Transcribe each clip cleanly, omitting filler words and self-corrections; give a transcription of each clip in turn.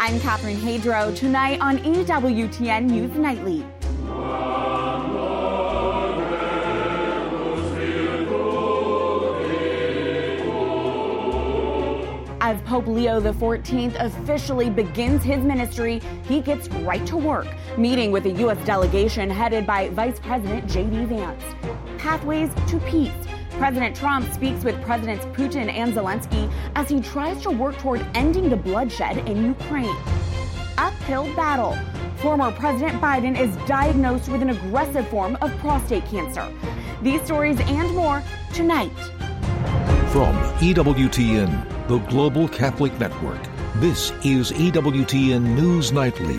I'm Catherine Hadro. Tonight on EWTN News Nightly. As Pope Leo XIV officially begins his ministry, he gets right to work, meeting with a U.S. delegation headed by Vice President J.D. Vance. Pathways to peace. President Trump speaks with Presidents Putin and Zelensky as he tries to work toward ending the bloodshed in Ukraine. Uphill battle. Former President Biden is diagnosed with an aggressive form of prostate cancer. These stories and more tonight. From EWTN, the Global Catholic Network, this is EWTN News Nightly.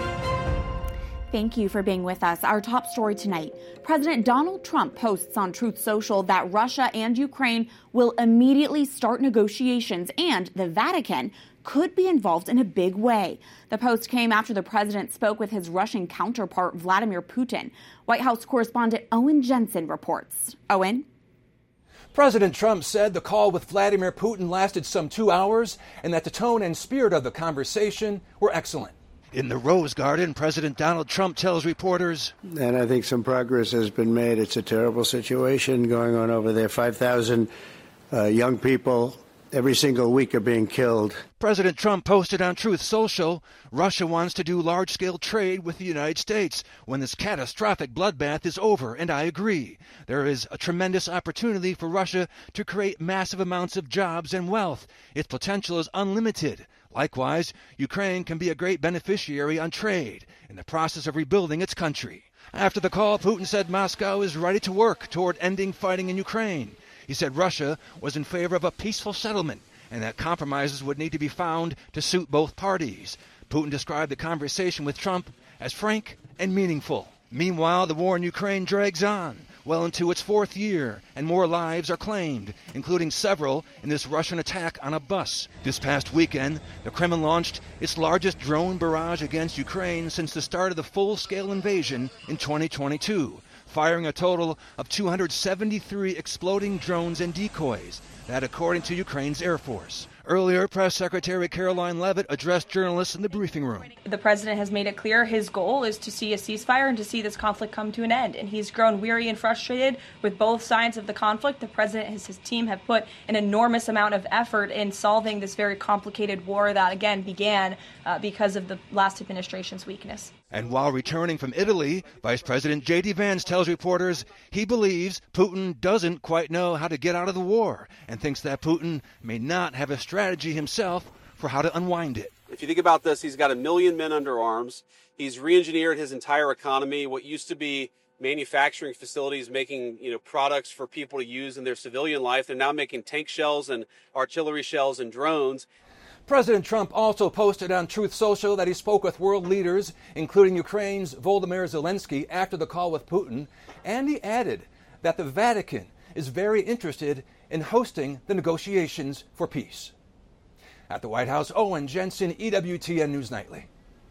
Thank you for being with us. Our top story tonight. President Donald Trump posts on Truth Social that Russia and Ukraine will immediately start negotiations and the Vatican could be involved in a big way. The post came after the president spoke with his Russian counterpart, Vladimir Putin. White House correspondent Owen Jensen reports. Owen? President Trump said the call with Vladimir Putin lasted some 2 hours and that the tone and spirit of the conversation were excellent. In the Rose Garden, President Donald Trump tells reporters, and I think some progress has been made. It's a terrible situation going on over there. 5,000 young people every single week are being killed. President Trump posted on Truth Social, Russia wants to do large-scale trade with the United States when this catastrophic bloodbath is over, and I agree. There is a tremendous opportunity for Russia to create massive amounts of jobs and wealth. Its potential is unlimited. Likewise, Ukraine can be a great beneficiary on trade in the process of rebuilding its country. After the call, Putin said Moscow is ready to work toward ending fighting in Ukraine. He said Russia was in favor of a peaceful settlement and that compromises would need to be found to suit both parties. Putin described the conversation with Trump as frank and meaningful. Meanwhile, the war in Ukraine drags on, well into its fourth year, and more lives are claimed, including several in this Russian attack on a bus. This past weekend, the Kremlin launched its largest drone barrage against Ukraine since the start of the full-scale invasion in 2022. Firing a total of 273 exploding drones and decoys, that according to Ukraine's Air Force. Earlier, Press Secretary Caroline Leavitt addressed journalists in the briefing room. The president has made it clear his goal is to see a ceasefire and to see this conflict come to an end. And he's grown weary and frustrated with both sides of the conflict. The president and his team have put an enormous amount of effort in solving this very complicated war that, again, began because of the last administration's weakness. And while returning from Italy, Vice President J.D. Vance tells reporters he believes Putin doesn't quite know how to get out of the war and thinks that Putin may not have a strategy himself for how to unwind it. If you think about this, he's got 1 million men under arms. He's re-engineered his entire economy. What used to be manufacturing facilities making, products for people to use in their civilian life, they're now making tank shells and artillery shells and drones. President Trump also posted on Truth Social that he spoke with world leaders, including Ukraine's Volodymyr Zelensky, after the call with Putin, and he added that the Vatican is very interested in hosting the negotiations for peace. At the White House, Owen Jensen, EWTN News Nightly.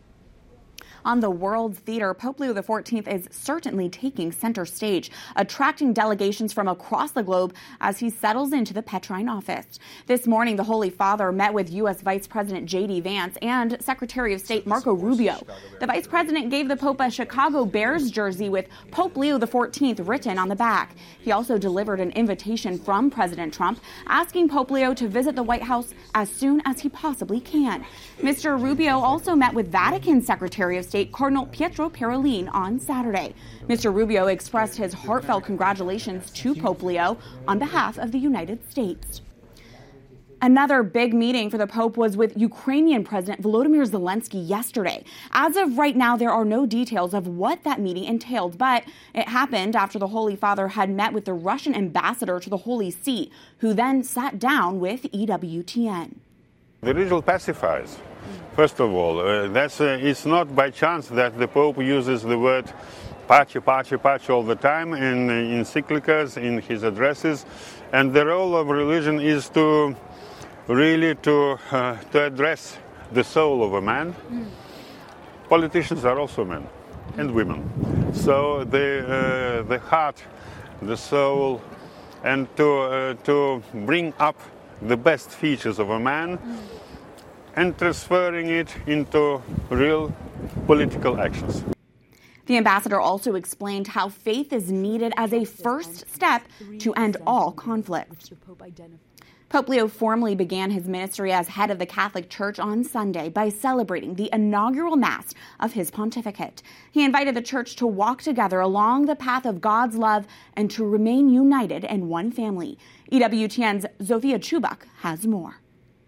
On the World Theater, Pope Leo XIV is certainly taking center stage, attracting delegations from across the globe as he settles into the Petrine office. This morning, the Holy Father met with U.S. Vice President J.D. Vance and Secretary of State Marco Rubio. The Vice President gave the Pope a Chicago Bears jersey with Pope Leo XIV written on the back. He also delivered an invitation from President Trump, asking Pope Leo to visit the White House as soon as he possibly can. Mr. Rubio also met with Vatican Secretary of State Cardinal Pietro Parolin on Saturday. Mr. Rubio expressed his heartfelt congratulations to Pope Leo on behalf of the United States. Another big meeting for the Pope was with Ukrainian President Volodymyr Zelensky yesterday. As of right now, there are no details of what that meeting entailed, but it happened after the Holy Father had met with the Russian ambassador to the Holy See, who then sat down with EWTN. The ritual pacifies. First of all, it's not by chance that the Pope uses the word pace, pace, pace all the time in encyclicals, in his addresses. And the role of religion is to address the soul of a man. Politicians are also men and women. So the heart, the soul, and to bring up the best features of a man and transferring it into real political actions. The ambassador also explained how faith is needed as a first step to end all conflict. Pope Leo formally began his ministry as head of the Catholic Church on Sunday by celebrating the inaugural Mass of his pontificate. He invited the Church to walk together along the path of God's love and to remain united in one family. EWTN's Zofia Chubak has more.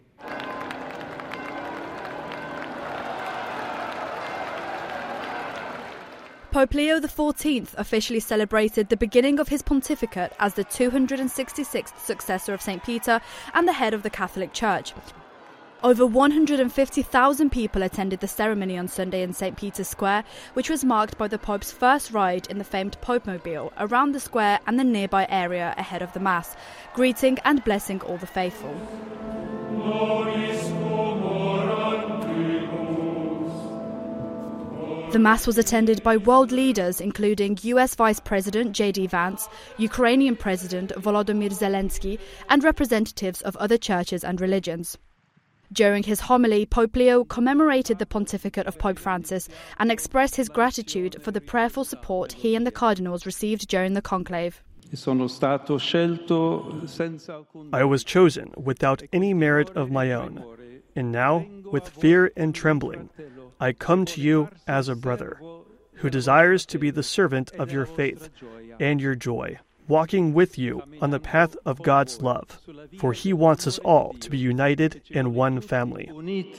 Pope Leo XIV officially celebrated the beginning of his pontificate as the 266th successor of St. Peter and the head of the Catholic Church. Over 150,000 people attended the ceremony on Sunday in St. Peter's Square, which was marked by the Pope's first ride in the famed Popemobile around the square and the nearby area ahead of the Mass, greeting and blessing all the faithful. The Mass was attended by world leaders including US Vice President J.D. Vance, Ukrainian President Volodymyr Zelensky, and representatives of other churches and religions. During his homily, Pope Leo commemorated the pontificate of Pope Francis and expressed his gratitude for the prayerful support he and the cardinals received during the conclave. I was chosen without any merit of my own, and now, with fear and trembling, I come to you as a brother, who desires to be the servant of your faith and your joy, walking with you on the path of God's love, for He wants us all to be united in one family.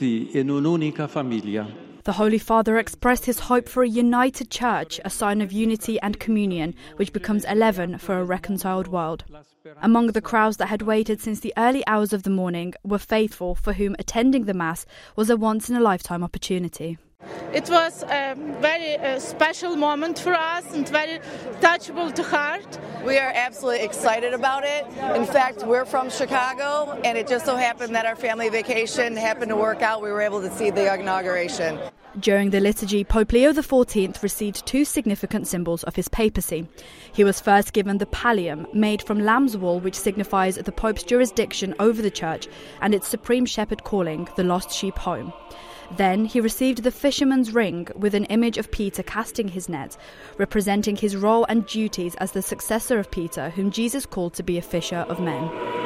The Holy Father expressed his hope for a united church, a sign of unity and communion, which becomes a leaven for a reconciled world. Among the crowds that had waited since the early hours of the morning were faithful for whom attending the Mass was a once-in-a-lifetime opportunity. It was a very special moment for us and very touchable to heart. We are absolutely excited about it. In fact, we're from Chicago, and it just so happened that our family vacation happened to work out. We were able to see the inauguration. During the liturgy, Pope Leo XIV received two significant symbols of his papacy. He was first given the pallium, made from lamb's wool, which signifies the Pope's jurisdiction over the Church and its supreme shepherd calling, the lost sheep home. Then he received the fisherman's ring with an image of Peter casting his net, representing his role and duties as the successor of Peter, whom Jesus called to be a fisher of men.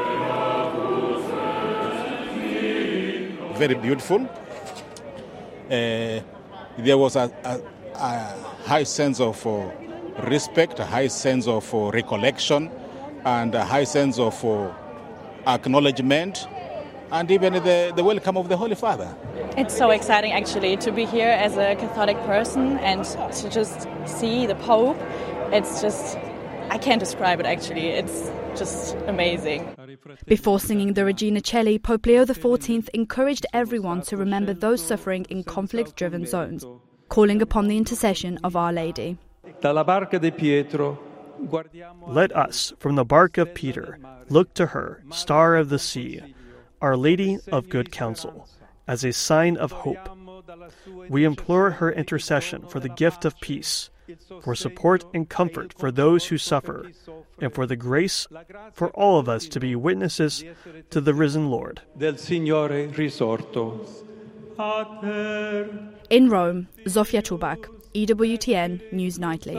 Very beautiful. There was a high sense of respect, a high sense of recollection, and a high sense of acknowledgement, and even the welcome of the Holy Father. It's so exciting, actually, to be here as a Catholic person and to just see the Pope. It's just, I can't describe it, actually. It's just amazing. Before singing the Regina Coeli, Pope Leo XIV encouraged everyone to remember those suffering in conflict-driven zones, calling upon the intercession of Our Lady. Let us, from the bark of Peter, look to her, Star of the Sea, Our Lady of Good Counsel, as a sign of hope. We implore her intercession for the gift of peace, for support and comfort for those who suffer, and for the grace for all of us to be witnesses to the risen Lord. In Rome, Zofia Chubak, EWTN News Nightly.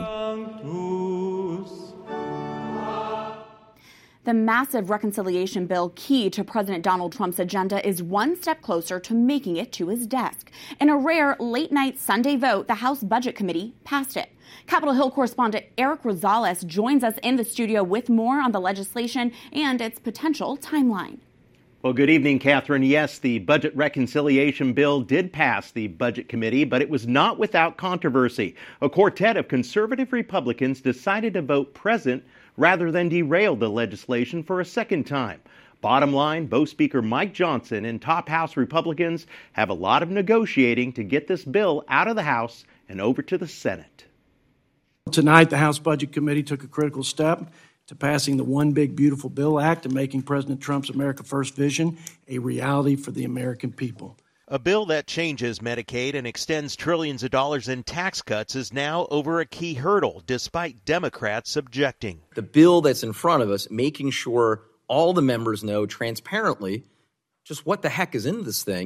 The massive reconciliation bill key to President Donald Trump's agenda is one step closer to making it to his desk. In a rare late-night Sunday vote, the House Budget Committee passed it. Capitol Hill correspondent Eric Rosales joins us in the studio with more on the legislation and its potential timeline. Well, good evening, Catherine. Yes, the budget reconciliation bill did pass the Budget Committee, but it was not without controversy. A quartet of conservative Republicans decided to vote present rather than derail the legislation for a second time. Bottom line, both Speaker Mike Johnson and top House Republicans have a lot of negotiating to get this bill out of the House and over to the Senate. Tonight, the House Budget Committee took a critical step to passing the One Big Beautiful Bill Act and making President Trump's America First vision a reality for the American people. A bill that changes Medicaid and extends trillions of dollars in tax cuts is now over a key hurdle, despite Democrats objecting. The bill that's in front of us, making sure all the members know transparently just what the heck is in this thing,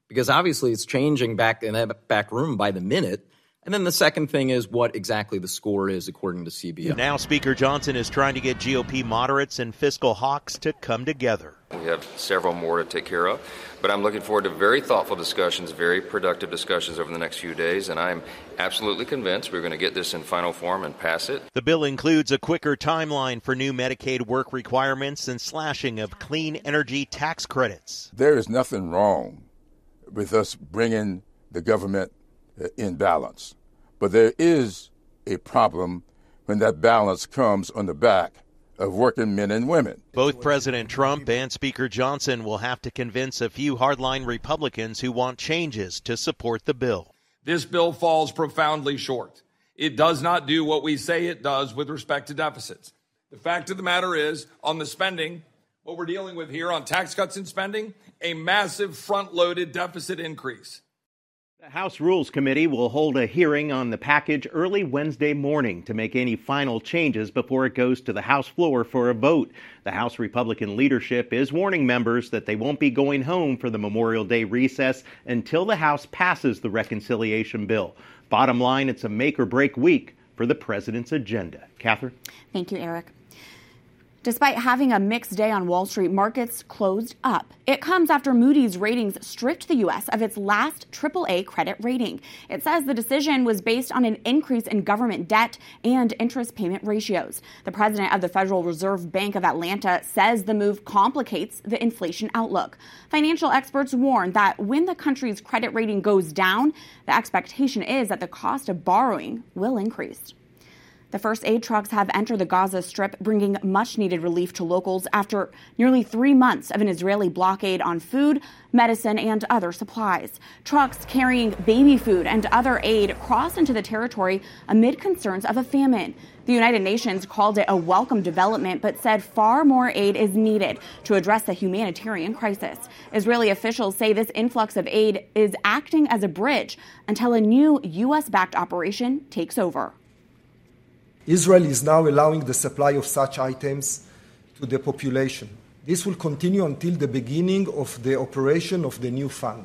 because obviously it's changing back in that back room by the minute. And then the second thing is what exactly the score is according to CBI. Now Speaker Johnson is trying to get GOP moderates and fiscal hawks to come together. We have several more to take care of, but I'm looking forward to very thoughtful discussions, very productive discussions over the next few days, and I'm absolutely convinced we're going to get this in final form and pass it. The bill includes a quicker timeline for new Medicaid work requirements and slashing of clean energy tax credits. There is nothing wrong with us bringing the government in balance, but there is a problem when that balance comes on the back of working men and women. Both President Trump and Speaker Johnson will have to convince a few hardline Republicans who want changes to support the bill. This bill falls profoundly short. It does not do what we say it does with respect to deficits. The fact of the matter is, on the spending, what we're dealing with here on tax cuts and spending, a massive front-loaded deficit increase. The House Rules Committee will hold a hearing on the package early Wednesday morning to make any final changes before it goes to the House floor for a vote. The House Republican leadership is warning members that they won't be going home for the Memorial Day recess until the House passes the reconciliation bill. Bottom line, it's a make-or-break week for the president's agenda. Catherine? Thank you, Eric. Despite having a mixed day on Wall Street, markets closed up. It comes after Moody's Ratings stripped the U.S. of its last AAA credit rating. It says the decision was based on an increase in government debt and interest payment ratios. The president of the Federal Reserve Bank of Atlanta says the move complicates the inflation outlook. Financial experts warn that when the country's credit rating goes down, the expectation is that the cost of borrowing will increase. The first aid trucks have entered the Gaza Strip, bringing much-needed relief to locals after nearly 3 months of an Israeli blockade on food, medicine, and other supplies. Trucks carrying baby food and other aid crossed into the territory amid concerns of a famine. The United Nations called it a welcome development, but said far more aid is needed to address the humanitarian crisis. Israeli officials say this influx of aid is acting as a bridge until a new U.S.-backed operation takes over. Israel is now allowing the supply of such items to the population. This will continue until the beginning of the operation of the new fund,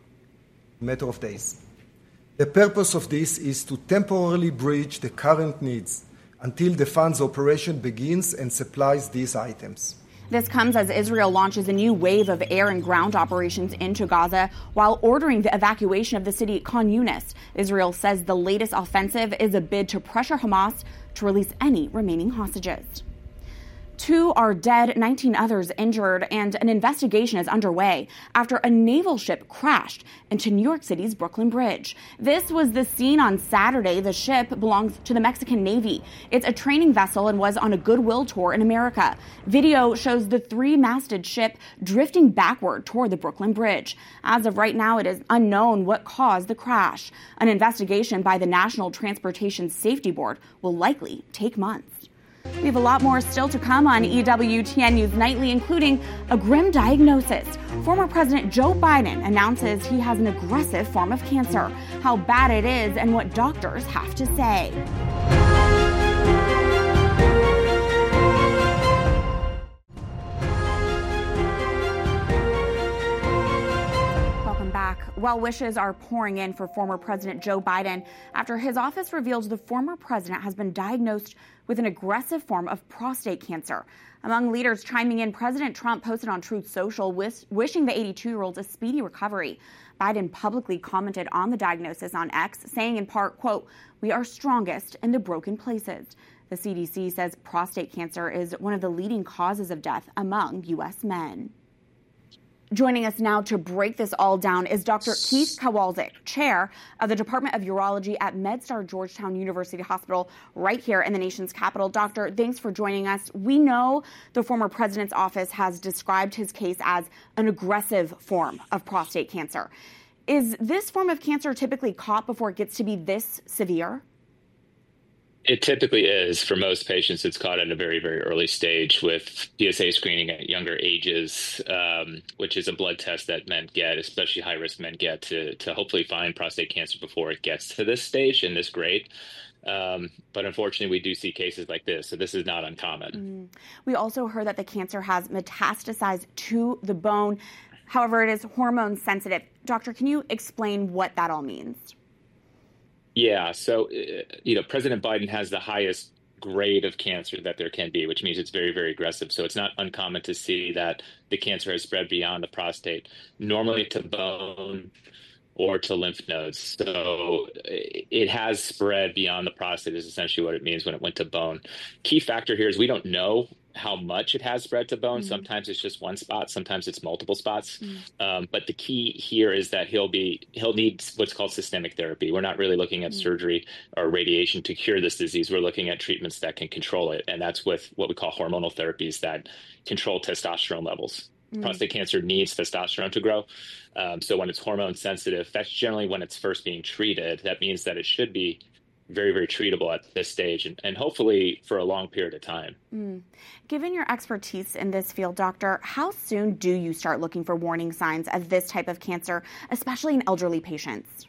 a matter of days. The purpose of this is to temporarily bridge the current needs until the fund's operation begins and supplies these items. This comes as Israel launches a new wave of air and ground operations into Gaza while ordering the evacuation of the city Khan Yunis. Israel says the latest offensive is a bid to pressure Hamas to release any remaining hostages. 2 are dead, 19 others injured, and an investigation is underway after a naval ship crashed into New York City's Brooklyn Bridge. This was the scene on Saturday. The ship belongs to the Mexican Navy. It's a training vessel and was on a goodwill tour in America. Video shows the 3-masted ship drifting backward toward the Brooklyn Bridge. As of right now, it is unknown what caused the crash. An investigation by the National Transportation Safety Board will likely take months. We have a lot more still to come on EWTN News Nightly, including a grim diagnosis. Former President Joe Biden announces he has an aggressive form of cancer, how bad it is, and what doctors have to say. Well wishes are pouring in for former President Joe Biden after his office revealed the former president has been diagnosed with an aggressive form of prostate cancer. Among leaders chiming in, President Trump posted on Truth Social wishing the 82-year-old a speedy recovery. Biden publicly commented on the diagnosis on X, saying in part, quote, "We are strongest in the broken places." The CDC says prostate cancer is one of the leading causes of death among U.S. men. Joining us now to break this all down is Dr. Keith Kowalczyk, chair of the Department of Urology at MedStar Georgetown University Hospital right here in the nation's capital. Doctor, thanks for joining us. We know the former president's office has described his case as an aggressive form of prostate cancer. Is this form of cancer typically caught before it gets to be this severe? It typically is. For most patients, it's caught at a very, very early stage with PSA screening at younger ages, which is a blood test that men get, especially high-risk men get, to hopefully find prostate cancer before it gets to this stage and this grade. But unfortunately, we do see cases like this, so this is not uncommon. We also heard that the cancer has metastasized to the bone. However, it is hormone sensitive. Doctor, can you explain what that all means? Yeah, so, President Biden has the highest grade of cancer that there can be, which means it's very, very aggressive. So it's not uncommon to see that the cancer has spread beyond the prostate, normally to bone or to lymph nodes. So it has spread beyond the prostate is essentially what it means when it went to bone. Key factor here is we don't know how much it has spread to bone. Sometimes it's just one spot, sometimes it's multiple spots. But the key here is that he'll need what's called systemic therapy. We're not really looking at surgery or radiation to cure this disease. We're looking at treatments that can control it. And that's with what we call hormonal therapies that control testosterone levels. Prostate cancer needs testosterone to grow. So when it's hormone sensitive, that's generally when it's first being treated. That means that it should be very, very treatable at this stage and hopefully for a long period of time. Given your expertise in this field, doctor, how soon do you start looking for warning signs of this type of cancer, especially in elderly patients?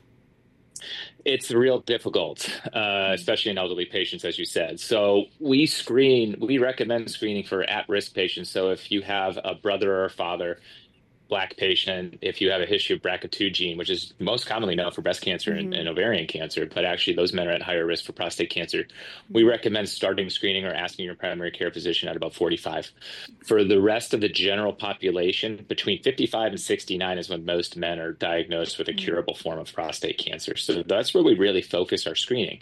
It's real difficult, especially in elderly patients, as you said. So we recommend screening for at-risk patients. So if you have a brother or father, Black patient, if you have a history of BRCA2 gene, which is most commonly known for breast cancer and ovarian cancer, but actually those men are at higher risk for prostate cancer, we recommend starting screening or asking your primary care physician at about 45. For the rest of the general population, between 55 and 69 is when most men are diagnosed with a curable form of prostate cancer. So that's where we really focus our screening.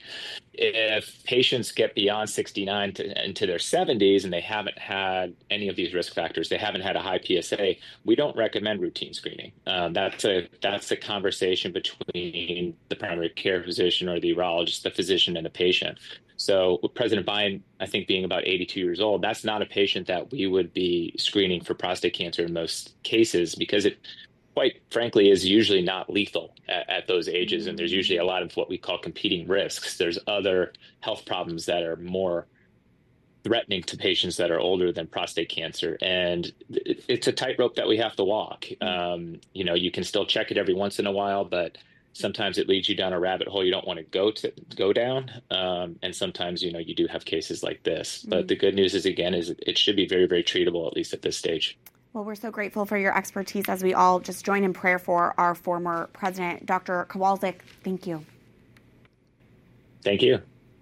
If patients get beyond 69 into their 70s and they haven't had any of these risk factors, they haven't had a high PSA, we don't recommend routine screening. That's a conversation between the primary care physician or the urologist, the physician, and the patient. So with President Biden, I think being about 82 years old, that's not a patient that we would be screening for prostate cancer in most cases because it, quite frankly, is usually not lethal at those ages. And there's usually a lot of what we call competing risks. There's other health problems that are more threatening to patients that are older than prostate cancer. And it's a tightrope that we have to walk. You can still check it every once in a while, but sometimes it leads you down a rabbit hole you don't want to go down. And sometimes, you do have cases like this. But the good news is it should be very, very treatable, at least at this stage. Well, we're so grateful for your expertise as we all just join in prayer for our former president, Dr. Kowalczyk. Thank you. Thank you.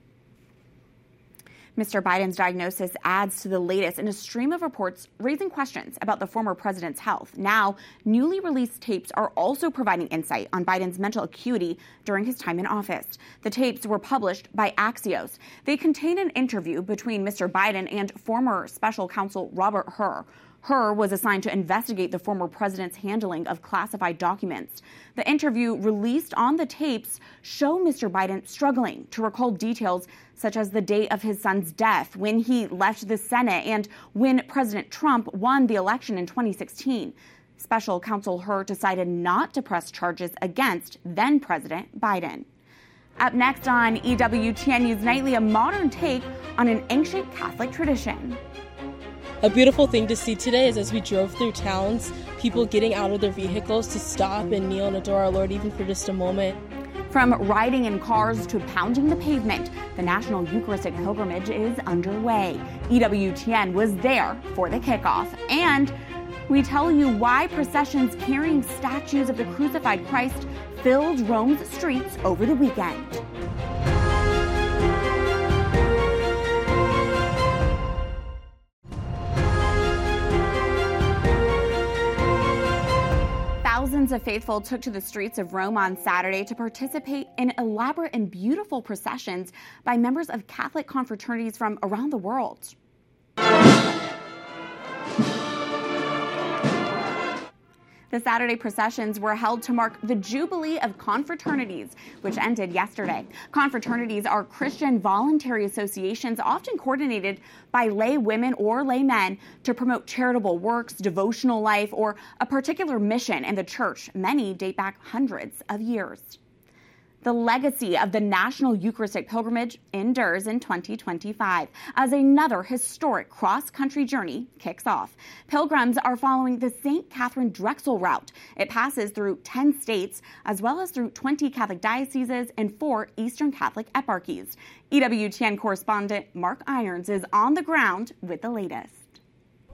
Mr. Biden's diagnosis adds to the latest in a stream of reports raising questions about the former president's health. Now, newly released tapes are also providing insight on Biden's mental acuity during his time in office. The tapes were published by Axios. They contain an interview between Mr. Biden and former special counsel Robert Hur. Hur was assigned to investigate the former president's handling of classified documents. The interview released on the tapes show Mr. Biden struggling to recall details such as the date of his son's death, when he left the Senate, and when President Trump won the election in 2016. Special counsel Hur decided not to press charges against then-President Biden. Up next on EWTN News Nightly, a modern take on an ancient Catholic tradition. A beautiful thing to see today is as we drove through towns, people getting out of their vehicles to stop and kneel and adore our Lord even for just a moment. From riding in cars to pounding the pavement, the National Eucharistic Pilgrimage is underway. EWTN was there for the kickoff. And we tell you why processions carrying statues of the crucified Christ filled Rome's streets over the weekend. Thousands of faithful took to the streets of Rome on Saturday to participate in elaborate and beautiful processions by members of Catholic confraternities from around the world. The Saturday processions were held to mark the Jubilee of Confraternities, which ended yesterday. Confraternities are Christian voluntary associations often coordinated by lay women or lay men to promote charitable works, devotional life, or a particular mission in the church. Many date back hundreds of years. The legacy of the National Eucharistic Pilgrimage endures in 2025 as another historic cross-country journey kicks off. Pilgrims are following the St. Catherine Drexel route. It passes through 10 states as well as through 20 Catholic dioceses and 4 Eastern Catholic eparchies. EWTN correspondent Mark Irons is on the ground with the latest.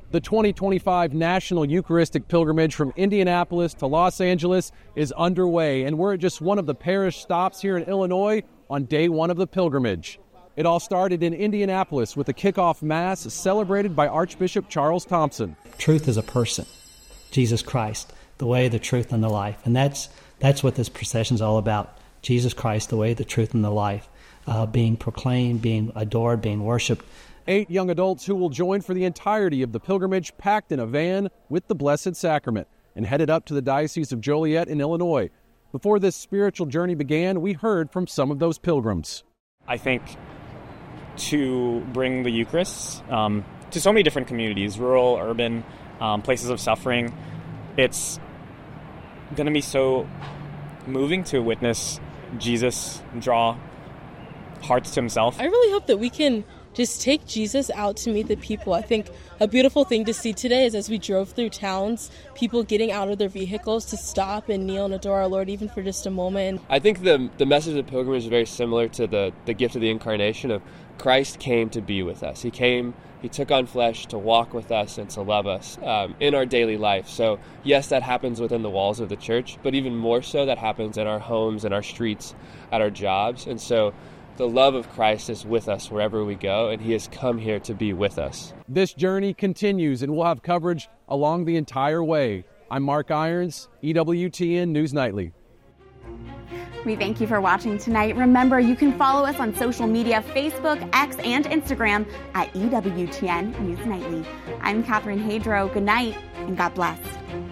The 2025 National Eucharistic Pilgrimage from Indianapolis to Los Angeles is underway, and we're at just one of the parish stops here in Illinois on day one of the pilgrimage. It all started in Indianapolis with a kickoff mass celebrated by Archbishop Charles Thompson. Truth is a person, Jesus Christ, the way, the truth, and the life. And that's what this procession is all about. Jesus Christ, the way, the truth, and the life, being proclaimed, being adored, being worshipped. 8 young adults who will join for the entirety of the pilgrimage packed in a van with the Blessed Sacrament and headed up to the Diocese of Joliet in Illinois. Before this spiritual journey began, we heard from some of those pilgrims. I think to bring the Eucharist to so many different communities, rural, urban, places of suffering, it's going to be so moving to witness Jesus draw hearts to himself. I really hope that we can just take Jesus out to meet the people. I think a beautiful thing to see today is as we drove through towns, people getting out of their vehicles to stop and kneel and adore our Lord even for just a moment. I think the message of pilgrimage is very similar to the gift of the Incarnation of Christ came to be with us. He came, he took on flesh to walk with us and to love us in our daily life. So yes, that happens within the walls of the church, but even more so that happens in our homes, in our streets, at our jobs. And so the love of Christ is with us wherever we go, and he has come here to be with us. This journey continues, and we'll have coverage along the entire way. I'm Mark Irons, EWTN News Nightly. We thank you for watching tonight. Remember, you can follow us on social media, Facebook, X, and Instagram at EWTN News Nightly. I'm Catherine Hadro. Good night, and God bless.